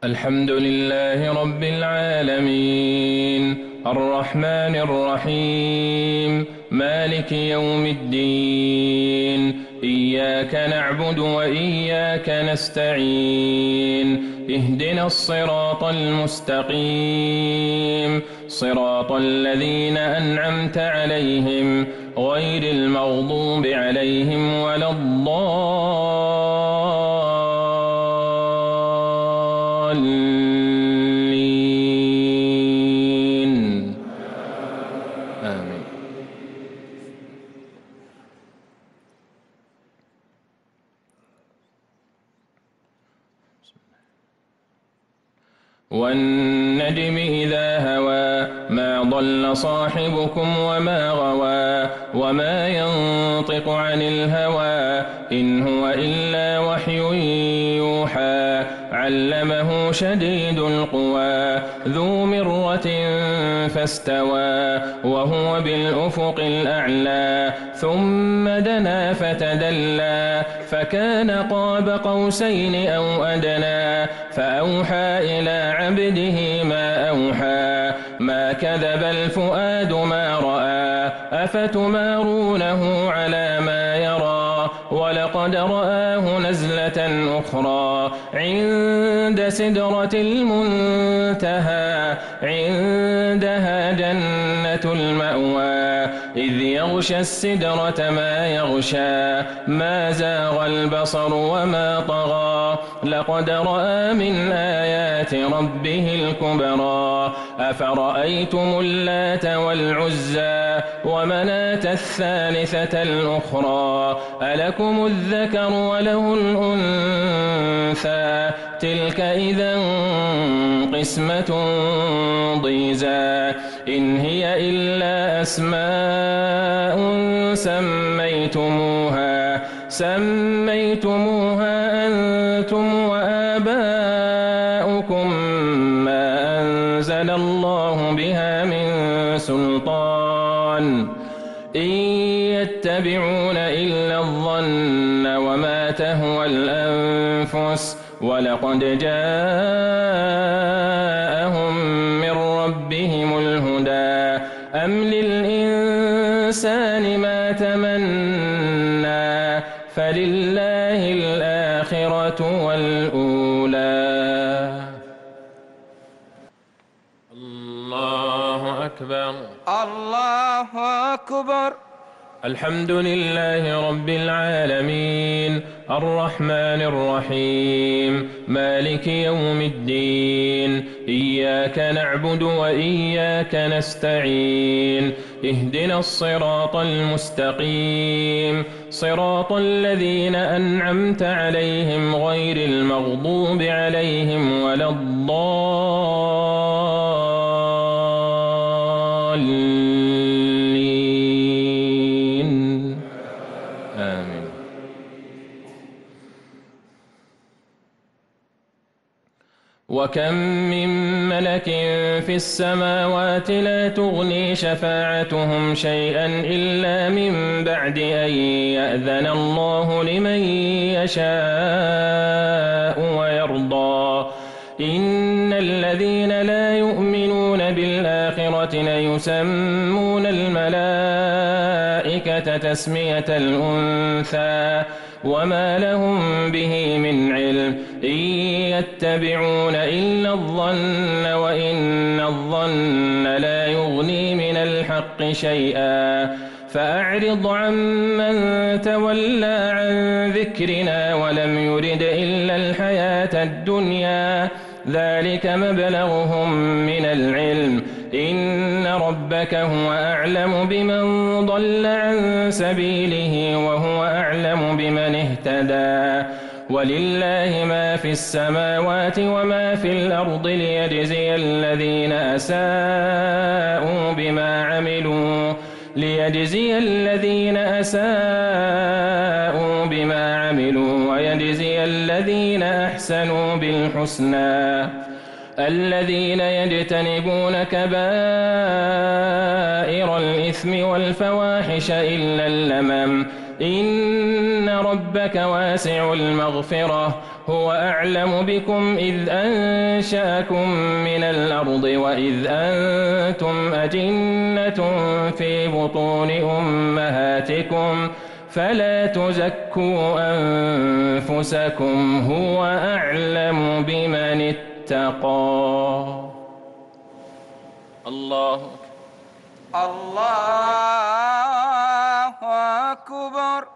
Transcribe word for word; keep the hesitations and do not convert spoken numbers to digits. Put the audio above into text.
الحمد لله رب العالمين الرحمن الرحيم مالك يوم الدين إياك نعبد وإياك نستعين اهدنا الصراط المستقيم صراط الذين أنعمت عليهم غير المغضوب عليهم ولا الضالين آمين. والنجم إذا هوى ما ضل صاحبكم وما غوى وما ينطق عن الهوى إن هو إلا وحي يوحى علمه شديد القوى ذو مرة فاستوى وهو بالأفق الأعلى ثم دنا فتدلى فكان قاب قوسين أو أدنى فأوحى إلى عبده ما أوحى ما كذب الفؤاد ما رأى أفتمارونه على ما يرى ولقد رآه نزلة أخرى عند سدرة المنتهى عندها جنة المأوى إذ يغشى السدرة ما يغشى ما زاغ البصر وما طغى لقد رأى من آيات ربه الكبرى أفرأيتم اللات والعزى ومناة الثالثة الأخرى ألكم الذكر وله الأنثى تلك إذا قسمة ضيزى إن هي إلا أسماء سميتموها سميتموها أنتم وآباؤكم ما أنزل الله بها من سلطان إن يتبعون إلا الظن وما تهوى الأنفس ولقد جاءهم من ربهم الهدى أم للإنسان ما تمنى فلله الآخرة والأولى. الله أكبر الله أكبر. الحمد لله رب العالمين الرحمن الرحيم مالك يوم الدين إياك نعبد وإياك نستعين اهدنا الصراط المستقيم صراط الذين أنعمت عليهم غير المغضوب عليهم ولا الضالين آمين. وكم من ملك في السماوات لا تغني شفاعتهم شيئا إلا من بعد أن يأذن الله لمن يشاء ويرضى إن الذين لا يؤمنون بالآخرة ليسمون الملائكة تسمية الأنثى وما لهم به من علم إن يتبعون إلا الظن وإن الظن لا يغني من الحق شيئا فأعرض عمن تولى عن ذكرنا ولم يرد إلا الحياة الدنيا ذلك مبلغهم من العلم إن ربك هو أعلم بمن ضل عن سبيله وهو أعلم بمن اهتدى ولله ما في السماوات وما في الأرض ليجزي الذين أساءوا بما عملوا ليجزي الذين أساءوا بما عملوا ويجزي الذين أحسنوا بالحسنى الذين يجتنبون كبائر الإثم والفواحش إلا اللمم إن ربك واسع المغفرة هو أعلم بكم إذ أنشأكم من الأرض وإذ أنتم أجنة في بطون أمهاتكم فلا تزكوا أنفسكم هو أعلم بمن اتقى. الله الله أكبر.